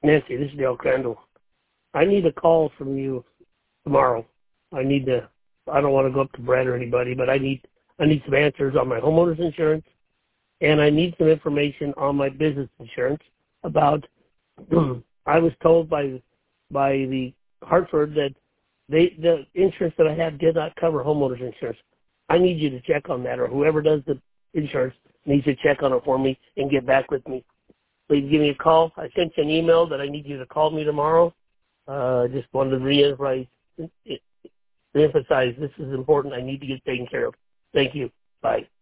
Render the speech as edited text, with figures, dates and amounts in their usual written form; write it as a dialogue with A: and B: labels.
A: Nancy, this is Dale Crandall. I need a call from you tomorrow. I don't want to go up to Brad or anybody, but I need some answers on my homeowner's insurance, and I need some information on my business insurance about, I was told by the Hartford that the insurance that I have did not cover homeowner's insurance. I need you to check on that, or whoever does the insurance needs to check on it for me and get back with me. Please give me a call. I sent you an email that I need you to call me tomorrow. Just wanted to reemphasize this is important. I need to get taken care of. Thank you. Bye.